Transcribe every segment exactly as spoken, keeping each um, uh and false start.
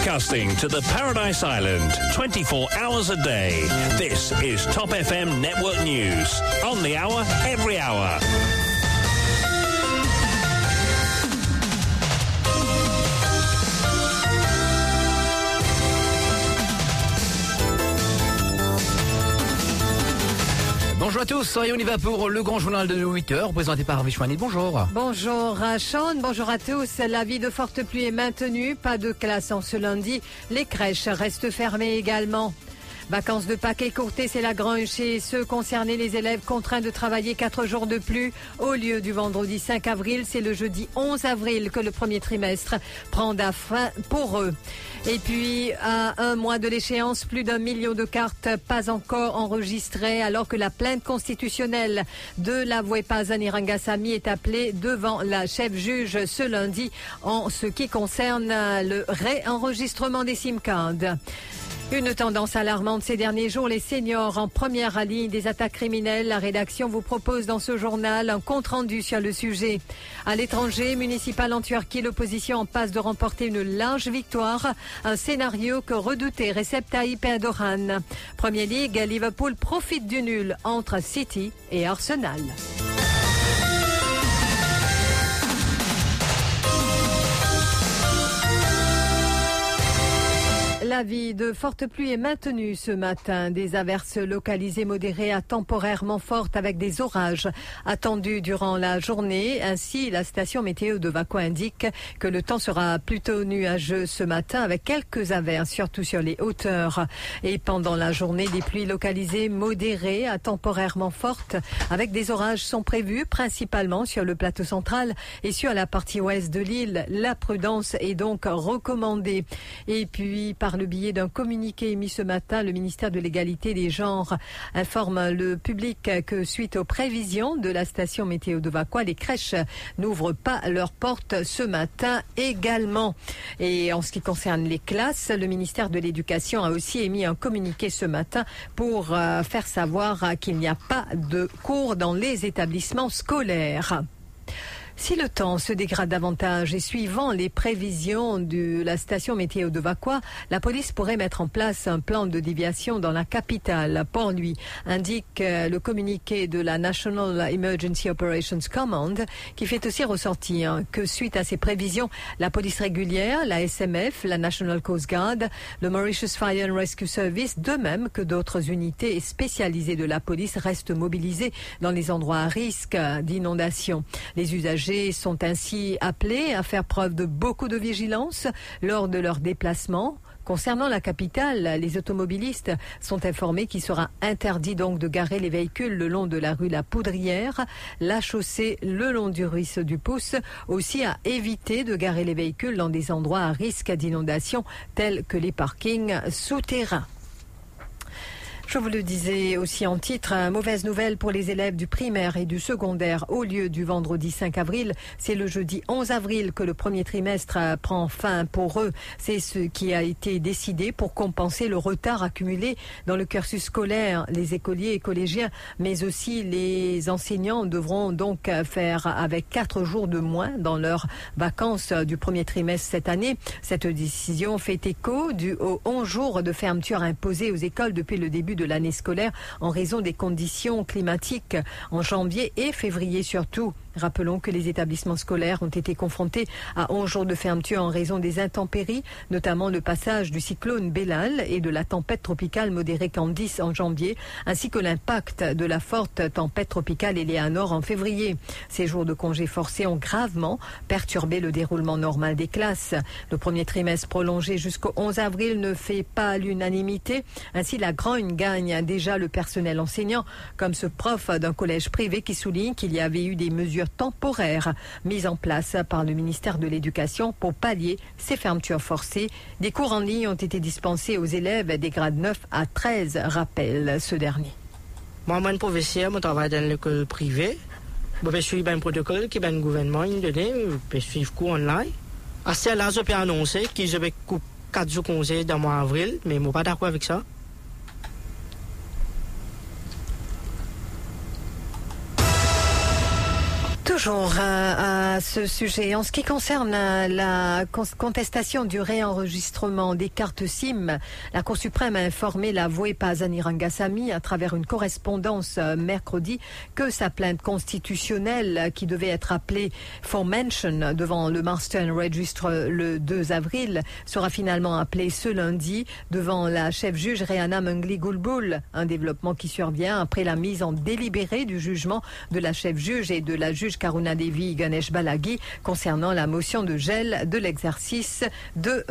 Broadcasting to the Paradise Island twenty-four hours a day. This is Top F M Network News. On the hour, every hour. Bonjour à tous, et on y va pour le grand journal de huit heures, présenté par Vishwani. Bonjour. Bonjour Sean, bonjour à tous. L'avis de forte pluie est maintenu, pas de classe en ce lundi. Les crèches restent fermées également. Vacances de Pâques écourtées, c'est la grange chez ceux concernés, les élèves contraints de travailler quatre jours de plus. Au lieu du vendredi cinq avril, c'est le jeudi onze avril que le premier trimestre prendra fin pour eux. Et puis, à un mois de l'échéance, plus d'un million de cartes pas encore enregistrées, alors que la plainte constitutionnelle de l'avoué Pazani Rangasamy est appelée devant la chef juge ce lundi en ce qui concerne le réenregistrement des SIM cards. Une tendance alarmante ces derniers jours, les seniors en première ligne des attaques criminelles. La rédaction vous propose dans ce journal un compte-rendu sur le sujet. À l'étranger, municipal en Turquie, l'opposition en passe de remporter une large victoire. Un scénario que redoutait Recep Tayyip Erdogan. Premier League, Liverpool profite du nul entre City et Arsenal. L'avis de forte pluie est maintenu ce matin. Des averses localisées modérées à temporairement fortes avec des orages attendus durant la journée. Ainsi, la station météo de Vaco indique que le temps sera plutôt nuageux ce matin avec quelques averses, surtout sur les hauteurs. Et pendant la journée, des pluies localisées modérées à temporairement fortes avec des orages sont prévus principalement sur le plateau central et sur la partie ouest de l'île. La prudence est donc recommandée. Et puis, par le biais d'un communiqué émis ce matin, le ministère de l'Égalité des genres informe le public que suite aux prévisions de la station météo de Vacois, les crèches n'ouvrent pas leurs portes ce matin également. Et en ce qui concerne les classes, le ministère de l'Éducation a aussi émis un communiqué ce matin pour faire savoir qu'il n'y a pas de cours dans les établissements scolaires. Si le temps se dégrade davantage et suivant les prévisions de la station météo de Vacois, la police pourrait mettre en place un plan de déviation dans la capitale. Port-Louis, indique le communiqué de la National Emergency Operations Command, qui fait aussi ressortir que suite à ces prévisions, la police régulière, la S M F, la National Coast Guard, le Mauritius Fire and Rescue Service, de même que d'autres unités spécialisées de la police restent mobilisées dans les endroits à risque d'inondation. Les usagers sont ainsi appelés à faire preuve de beaucoup de vigilance lors de leurs déplacements. Concernant la capitale, les automobilistes sont informés qu'il sera interdit donc de garer les véhicules le long de la rue La Poudrière, la chaussée le long du ruisseau du Pouce, aussi à éviter de garer les véhicules dans des endroits à risque d'inondation tels que les parkings souterrains. Je vous le disais aussi en titre, mauvaise nouvelle pour les élèves du primaire et du secondaire. Au lieu du vendredi cinq avril, c'est le jeudi onze avril que le premier trimestre prend fin pour eux. C'est ce qui a été décidé pour compenser le retard accumulé dans le cursus scolaire. Les écoliers et collégiens, mais aussi les enseignants devront donc faire avec quatre jours de moins dans leurs vacances du premier trimestre cette année. Cette décision fait écho du, aux onze jours de fermeture imposés aux écoles depuis le début de de l'année scolaire en raison des conditions climatiques en janvier et février surtout. Rappelons que les établissements scolaires ont été confrontés à onze jours de fermeture en raison des intempéries, notamment le passage du cyclone Bellal et de la tempête tropicale modérée Candice en janvier, ainsi que l'impact de la forte tempête tropicale Eleanor en février. Ces jours de congés forcés ont gravement perturbé le déroulement normal des classes. Le premier trimestre prolongé jusqu'au onze avril ne fait pas l'unanimité. Ainsi, la grogne gagne déjà le personnel enseignant, comme ce prof d'un collège privé qui souligne qu'il y avait eu des mesures temporaires mises en place par le ministère de l'Éducation pour pallier ces fermetures forcées. Des cours en ligne ont été dispensés aux élèves des grades neuf à treize, rappelle ce dernier. Moi, je suis professeur, je travaille dans l'école privée. Je vais suivre un protocole qui le gouvernement nous donne, je vais suivre cours online. À ce là, je peux annoncer que je vais couper quatre jours de congé dans le mois d'avril, mais je ne suis pas d'accord avec ça. Toujours à, à ce sujet, en ce qui concerne la contestation du réenregistrement des cartes SIM, la Cour suprême a informé l'avoué Pazani Rangasamy à travers une correspondance mercredi que sa plainte constitutionnelle qui devait être appelée for mention devant le Marston Register le deux avril sera finalement appelée ce lundi devant la chef juge Reana Mengli Gulbul, un développement qui survient après la mise en délibéré du jugement de la chef juge et de la juge Karuna Devi Ganesh Balagi concernant la motion de gel de l'exercice de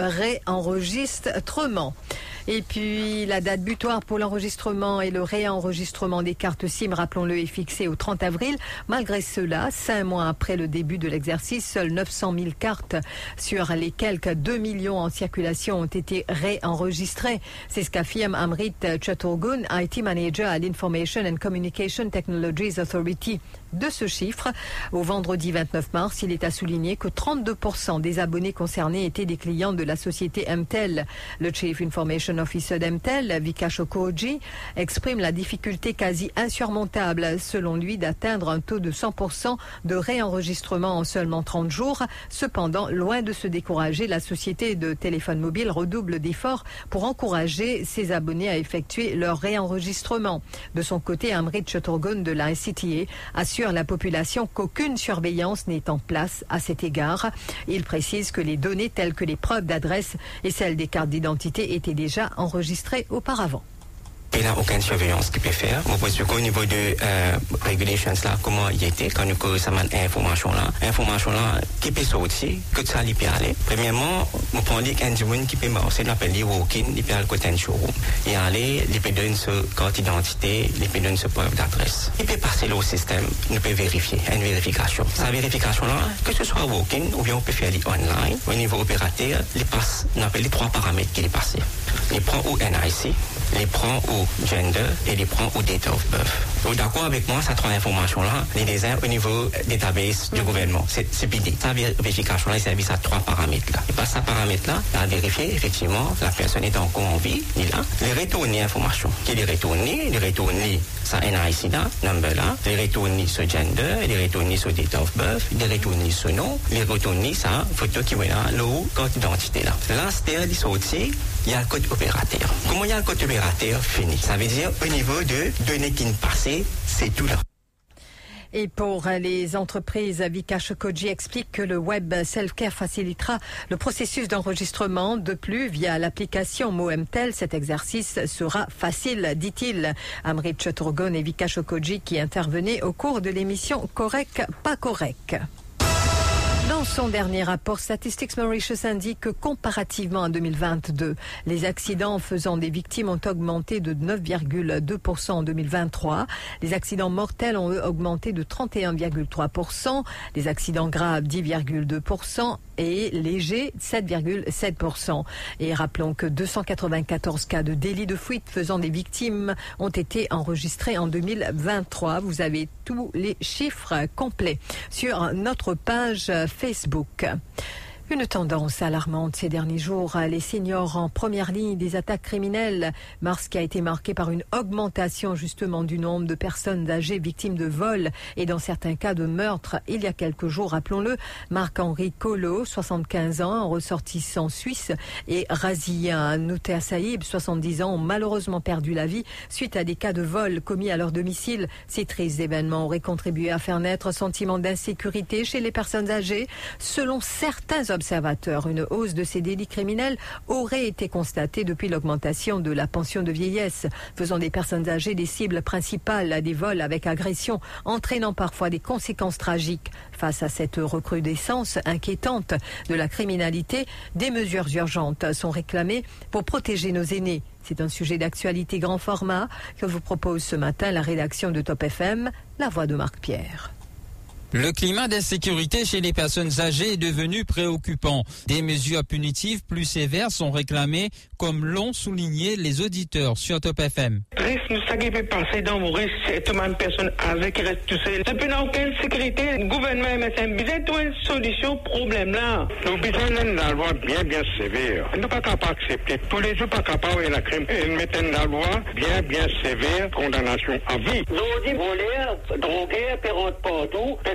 réenregistrement. Et puis la date butoir pour l'enregistrement et le réenregistrement des cartes SIM, rappelons-le, est fixée au trente avril. Malgré cela, cinq mois après le début de l'exercice, seules neuf cent mille cartes sur les quelques deux millions en circulation ont été réenregistrées. C'est ce qu'affirme Amrit Chaturgun, I T Manager à l'Information and Communication Technologies Authority. De ce chiffre, au vendredi vingt-neuf mars, il est à souligner que trente-deux pour cent des abonnés concernés étaient des clients de la société M T E L. Le Chief Information Officer d'M T E L, Vikash Okoji, exprime la difficulté quasi insurmontable, selon lui, d'atteindre un taux de cent pour cent de réenregistrement en seulement trente jours. Cependant, loin de se décourager, la société de téléphone mobile redouble d'efforts pour encourager ses abonnés à effectuer leur réenregistrement. De son côté, Amrit Chaturgun de la I C T A assure la population qu'aucune surveillance n'est en place à cet égard. Il précise que les données telles que les preuves d'adresse et celles des cartes d'identité étaient déjà enregistrées auparavant. Il n'y a aucune surveillance qui peut faire. Moi, parce qu'au niveau de euh, regulations là, comment il était, quand nous commençons à information là, information là, qui peut sortir, que ça lui peut aller. Premièrement, nous prenons qu'un monde qui peut marcher, nous appelons les walk-in, il peut aller côté un showroom. Et aller, il peut donner ce carte d'identité, il peut donner ce preuve d'adresse. Il peut passer là au système, nous peut vérifier, une vérification. Sa vérification là, que ce soit walk-in ou bien on peut faire online, au niveau opérateur, il passe, nous appelons les trois paramètres qu'il est passé. Il prend au N I C, il prend au gender et il prend au date of birth. Donc, d'accord avec moi, ces trois informations-là, les désigns au niveau database du gouvernement. C'est C P D. Sa vérification-là, il servait à trois paramètres-là. Et par ces paramètres-là, il a vérifié, effectivement, la personne est encore en vie, il a, il retourne l'information. Qu'il est retourné, il retourne sa N I C-là, number-là, il retourne ce gender, il retourne ce date of birth, il retourne ce nom, il retourne sa photo qui est là, le code d'identité-là. Là, c'est il sorti, il y a le code opérateur. Comment il y a le code opérateur fini? Ça veut dire, au niveau de données qui ne passaient, c'est tout là. Et pour les entreprises, Vikash Okoji explique que le web self-care facilitera le processus d'enregistrement. De plus, via l'application MoMTel, cet exercice sera facile, dit-il. Amrit Chaturgun et Vikash Okoji qui intervenaient au cours de l'émission Correct, pas correct. Dans son dernier rapport, Statistics Mauritius indique que comparativement à deux mille vingt-deux, les accidents faisant des victimes ont augmenté de neuf virgule deux pour cent en deux mille vingt-trois. Les accidents mortels ont eux augmenté de trente et un virgule trois pour cent. Les accidents graves, dix virgule deux pour cent. Et légers, sept virgule sept pour cent. Et rappelons que deux cent quatre-vingt-quatorze cas de délit de fuite faisant des victimes ont été enregistrés en deux mille vingt-trois. Vous avez tous les chiffres complets sur notre page Facebook. Une tendance alarmante ces derniers jours, les seniors en première ligne des attaques criminelles. Mars qui a été marqué par une augmentation justement du nombre de personnes âgées victimes de vols et dans certains cas de meurtre. Il y a quelques jours, rappelons-le, Marc-Henri Collot, soixante-quinze ans, ressortissant suisse, et Razia Noutea Saïb, soixante-dix ans, ont malheureusement perdu la vie suite à des cas de vol commis à leur domicile. Ces tristes événements auraient contribué à faire naître un sentiment d'insécurité chez les personnes âgées. Selon certains observateurs, observateurs, une hausse de ces délits criminels aurait été constatée depuis l'augmentation de la pension de vieillesse, faisant des personnes âgées des cibles principales à des vols avec agression, entraînant parfois des conséquences tragiques. Face à cette recrudescence inquiétante de la criminalité, des mesures urgentes sont réclamées pour protéger nos aînés. C'est un sujet d'actualité grand format que vous propose ce matin la rédaction de Top F M, la voix de Marc Pierre. Le climat d'insécurité chez les personnes âgées est devenu préoccupant. Des mesures punitives plus sévères sont réclamées, comme l'ont souligné les auditeurs sur Top F M. Triste, ce qui peut passer dans Maurice, c'est tout une personne avec qui reste tout seul. Depuis n'a aucune sécurité, le gouvernement M S M, vous avez trouvé une solution au problème là. Nous besoin d'une loi bien bien sévère. Nous ne sommes pas capables d'accepter. Tous les jours pas capables de la crime. Ils mettent une loi bien bien sévère, condamnation à vie. Nous dit voler, droguer, pérote partout.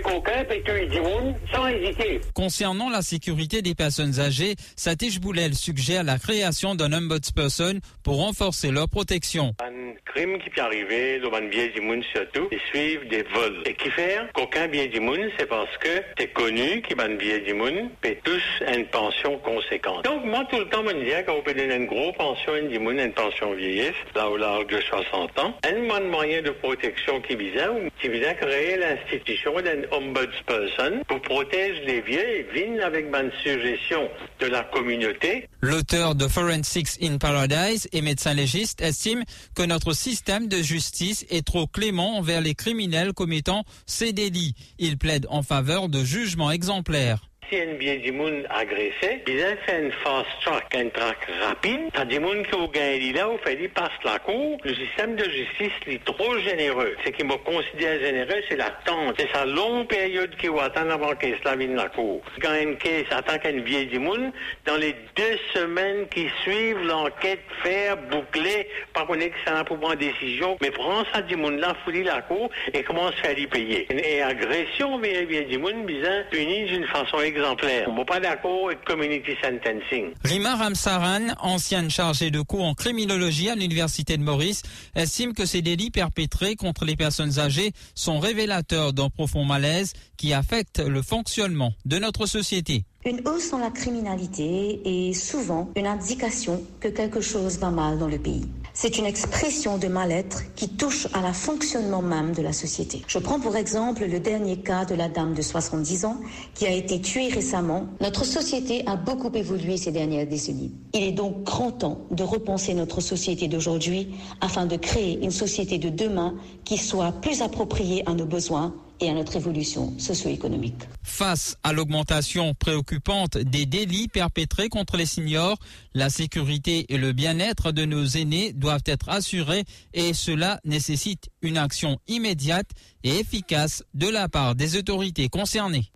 coquins, puis tu dis sans hésiter. Concernant la sécurité des personnes âgées, Satish Boulel suggère la création d'un ombudsperson pour renforcer leur protection. Un crime qui peut arriver, dans un bien du monde surtout, ils suivent des vols. Et qui fait qu'aucun bien du monde, c'est parce que c'est connu qu'il y a un bien du monde, paie tous une pension conséquente. Donc moi, tout le temps, je me disais qu'on peut donner une grosse pension à du monde, une pension vieillesse, là au large de soixante ans. Un moyen de protection qui visait, qui visait à créer l'institution d'un ombudsperson pour protéger les vieux et viennent avec une suggestion de la communauté. L'auteur de Forensics in Paradise et médecin légiste estime que notre système de justice est trop clément envers les criminels commettant ces délits. Il plaide en faveur de jugements exemplaires. Si un bien du monde agressé, ils ont fait une fast track, un track rapide. T'as des gens qui ont gagné là, au fait, ils passent la cour. Le système de justice est trop généreux. Ce qui me considère généreux, c'est l'attente. C'est sa longue période qu'il faut attendre avant que cela vienne la cour. Quand une caisse attend qu'un bien du monde, dans les deux semaines qui suivent, l'enquête faire boucler, pas qu'on ait que ça pour prendre une décision, mais prend ça du monde là, fouille la cour et commence à faire y payer. Et agression vers bien du monde, bizarre, punie d'une façon exemplaire. On n'est pas d'accord avec community sentencing. Rima Ramsaran, ancienne chargée de cours en criminologie à l'Université de Maurice, estime que ces délits perpétrés contre les personnes âgées sont révélateurs d'un profond malaise qui affecte le fonctionnement de notre société. Une hausse dans la criminalité est souvent une indication que quelque chose va mal dans le pays. C'est une expression de mal-être qui touche à la fonctionnement même de la société. Je prends pour exemple le dernier cas de la dame de soixante-dix ans qui a été tuée récemment. Notre société a beaucoup évolué ces dernières décennies. Il est donc grand temps de repenser notre société d'aujourd'hui afin de créer une société de demain qui soit plus appropriée à nos besoins et à notre évolution socio-économique. Face à l'augmentation préoccupante des délits perpétrés contre les seniors, la sécurité et le bien-être de nos aînés doivent être assurés et cela nécessite une action immédiate et efficace de la part des autorités concernées.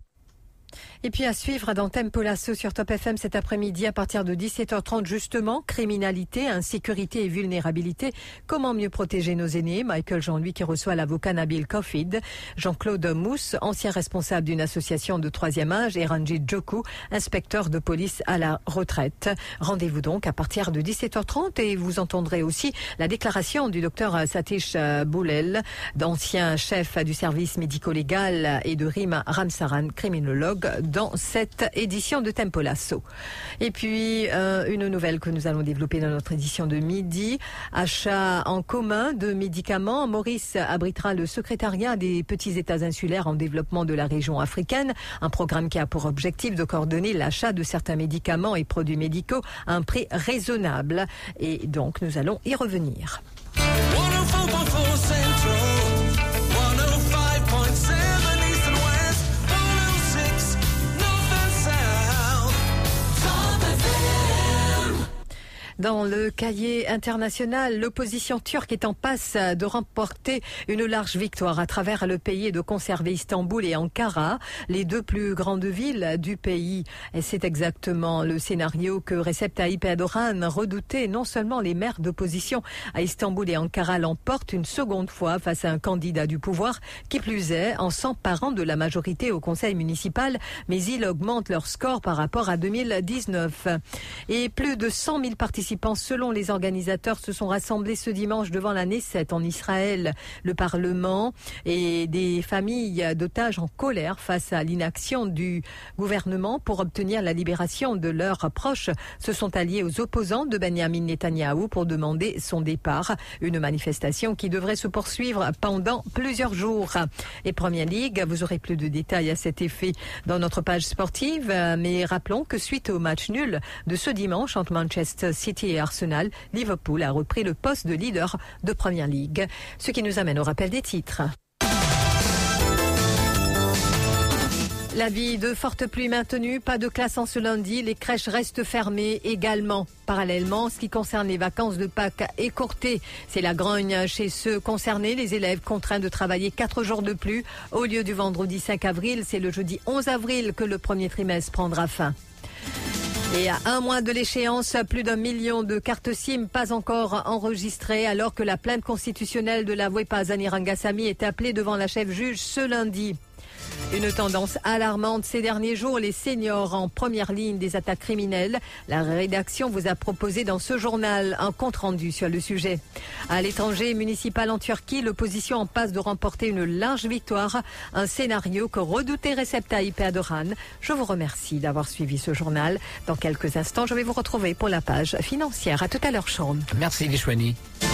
Et puis à suivre dans Tempo Lasso sur Top F M cet après-midi à partir de dix-sept heures trente justement, criminalité, insécurité et vulnérabilité. Comment mieux protéger nos aînés? Michael Jean-Louis qui reçoit l'avocat Nabil Kofid, Jean-Claude Mousse, ancien responsable d'une association de troisième âge et Ranjit Joku, inspecteur de police à la retraite. Rendez-vous donc à partir de dix-sept heures trente et vous entendrez aussi la déclaration du docteur Satish Boulel, d'ancien chef du service médico-légal et de Rima Ramsaran, criminologue, dans cette édition de Tempo Lasso. Et puis, euh, une nouvelle que nous allons développer dans notre édition de midi. Achat en commun de médicaments. Maurice abritera le secrétariat des petits États insulaires en développement de la région africaine. Un programme qui a pour objectif de coordonner l'achat de certains médicaments et produits médicaux à un prix raisonnable. Et donc, nous allons y revenir. Dans le cahier international, l'opposition turque est en passe de remporter une large victoire à travers le pays et de conserver Istanbul et Ankara, les deux plus grandes villes du pays. Et c'est exactement le scénario que Recep Tayyip Erdogan redoutait. Non seulement les maires d'opposition à Istanbul et Ankara l'emportent une seconde fois face à un candidat du pouvoir, qui plus est en s'emparant de la majorité au conseil municipal, mais il augmente leur score par rapport à deux mille dix-neuf. Et plus de cent mille participants selon les organisateurs, se sont rassemblés ce dimanche devant la Knesset en Israël. Le Parlement et des familles d'otages en colère face à l'inaction du gouvernement pour obtenir la libération de leurs proches se sont alliés aux opposants de Benjamin Netanyahou pour demander son départ. Une manifestation qui devrait se poursuivre pendant plusieurs jours. Et Premier League, vous aurez plus de détails à cet effet dans notre page sportive. Mais rappelons que suite au match nul de ce dimanche entre Manchester City et Arsenal, Liverpool a repris le poste de leader de Premier League. Ce qui nous amène au rappel des titres. L'avis de forte pluie maintenue, pas de classe en ce lundi, les crèches restent fermées également. Parallèlement, ce qui concerne les vacances de Pâques écourtées, c'est la grogne chez ceux concernés, les élèves contraints de travailler quatre jours de plus. Au lieu du vendredi cinq avril, c'est le jeudi onze avril que le premier trimestre prendra fin. Et à un mois de l'échéance, plus d'un million de cartes SIM pas encore enregistrées, alors que la plainte constitutionnelle de l'avoué Pazani Rangasamy est appelée devant la chef juge ce lundi. Une tendance alarmante ces derniers jours, les seniors en première ligne des attaques criminelles. La rédaction vous a proposé dans ce journal un compte-rendu sur le sujet. À l'étranger municipal en Turquie, l'opposition en passe de remporter une large victoire, un scénario que redoutait Recep Tayyip Erdogan. Je vous remercie d'avoir suivi ce journal. Dans quelques instants, je vais vous retrouver pour la page financière. À tout à l'heure, Sean. Merci, Lishwani.